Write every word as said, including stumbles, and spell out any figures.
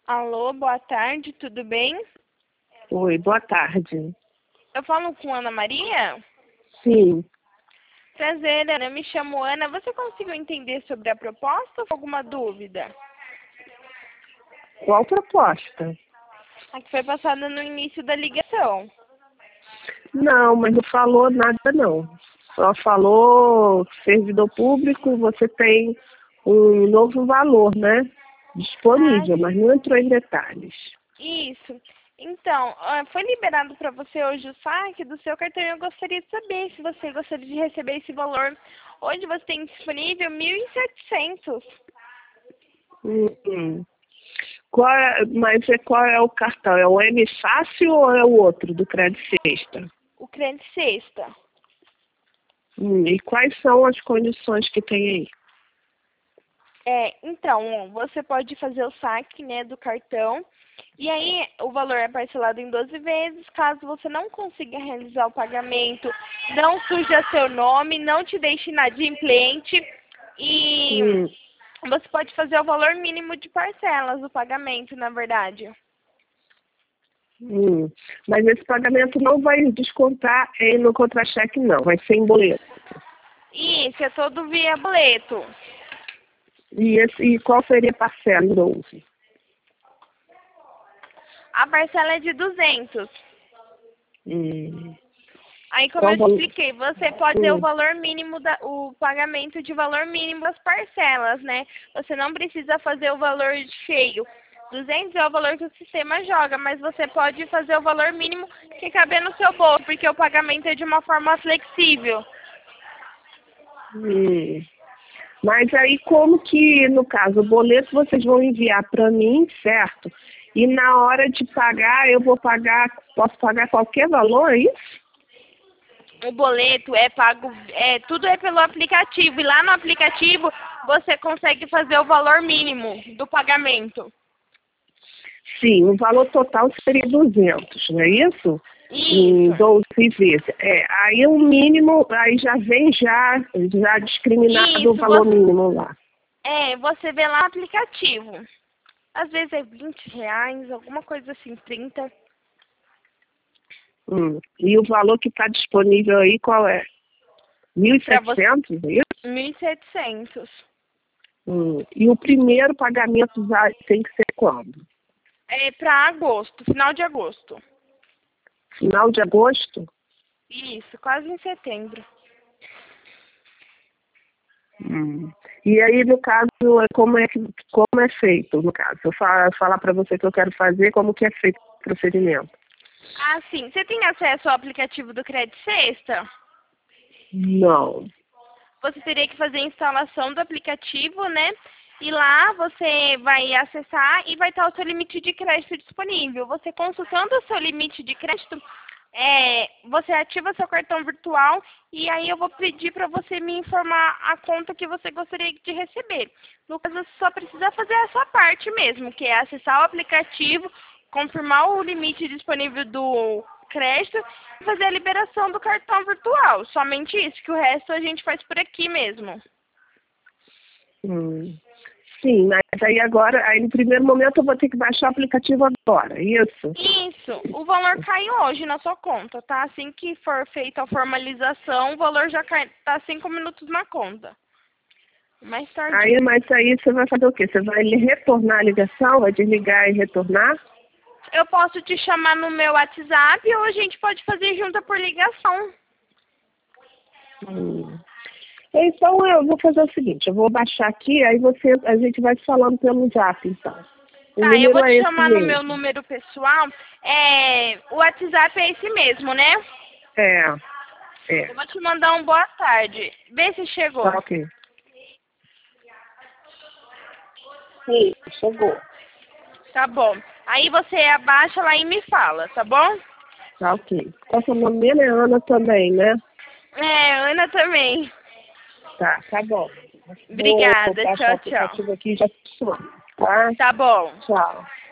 Alô, boa tarde, tudo bem? Oi, boa tarde. Eu falo com Ana Maria? Sim. Prazer, Ana, eu me chamo Ana. Você conseguiu entender sobre a proposta ou alguma dúvida? Qual proposta? A que foi passada no início da ligação. Não, mas não falou nada não. Só falou servidor público, você tem um novo valor, né? Ah, Disponível, mas não entrou em detalhes. isso. Então, ah, foi liberado para você hoje o saque do seu cartão e eu gostaria de saber se você gostaria de receber esse valor. Hoje você tem disponível mil e setecentos. Hum, hum. Qual é, mas é, qual é o cartão? É o M Fácil ou é o outro, do Crédito Sexta? O Crédito Sexta. Hum, e quais são as condições que tem aí? É, então, você pode fazer o saque, né, do cartão. E aí, o valor é parcelado em doze vezes. Caso você não consiga realizar o pagamento, não suja seu nome, não te deixe inadimplente. E Hum, você pode fazer o valor mínimo de parcelas do pagamento, na verdade. hum. Mas esse pagamento não vai descontar em, no contra-cheque, não. Vai ser em boleto. Isso, é todo via boleto. E, esse, e qual seria a parcela em doze? A parcela é de duzentos. Hum. Aí, como Qual eu te valor? expliquei, você pode ter o Hum. valor mínimo, da, o pagamento de valor mínimo das parcelas, né? Você não precisa fazer o valor cheio. duzentos é o valor que o sistema joga, mas você pode fazer o valor mínimo que caber no seu bolso, porque o pagamento é de uma forma flexível. Hum. Mas aí como que, no caso, o boleto vocês vão enviar para mim, certo? E na hora de pagar, eu vou pagar, posso pagar qualquer valor, é isso? O boleto é pago, é, tudo é pelo aplicativo. E lá no aplicativo você consegue fazer o valor mínimo do pagamento. Sim, o valor total seria duzentos, não é isso? Em Isso. doze vezes. É, aí o mínimo, aí já vem já, já discriminado o Isso, valor você, mínimo lá. é, você vê lá no aplicativo. Às vezes é vinte reais, alguma coisa assim, trinta. Hum. E o valor que está disponível aí, qual é? Mil e Para você, setecentos, é isso? mil e setecentos. Hum. E o primeiro pagamento já tem que ser quando? É para agosto, final de agosto. Final de agosto? Isso, quase em setembro. Hum. E aí, no caso, é como é, que, como é feito, no caso? Eu fa- falar para você que eu quero fazer, como que é feito o procedimento? Ah, sim. Você tem acesso ao aplicativo do Crédito Sexta? Não. Você teria que fazer a instalação do aplicativo, né? E lá você vai acessar e vai estar o seu limite de crédito disponível. Você consultando o seu limite de crédito, é, você ativa seu cartão virtual e aí eu vou pedir para você me informar a conta que você gostaria de receber. No caso, você só precisa fazer a sua parte mesmo, que é acessar o aplicativo, confirmar o limite disponível do crédito e fazer a liberação do cartão virtual. Somente isso, que o resto a gente faz por aqui mesmo. Hum. Sim, mas aí agora, aí no primeiro momento eu vou ter que baixar o aplicativo agora, isso? Isso, o valor cai hoje na sua conta, tá? Assim que for feita a formalização, o valor já cai, tá cinco minutos na conta. Mais tarde. Aí, mas aí você vai fazer o quê? Você vai retornar a ligação, vai desligar e retornar? Eu posso te chamar no meu WhatsApp ou a gente pode fazer junto por ligação. Hum. Então eu vou fazer o seguinte, eu vou baixar aqui, aí você, a gente vai falando pelo zap, então. O Tá, eu número vou é te esse chamar no meu mesmo. número pessoal. É, o WhatsApp é esse mesmo, né? É, é. Eu vou te mandar um boa tarde. Vê se chegou. Tá ok. Sim, chegou. Tá bom. Aí você abaixa lá e me fala, tá bom? Tá ok. Qual é o seu nome mesmo? É Ana também, né? É, Ana também. Tá, tá bom. Vou Obrigada. baixar o Tchau, tchau. aplicativo aqui e já te chamo, tá? Tá bom. Tchau.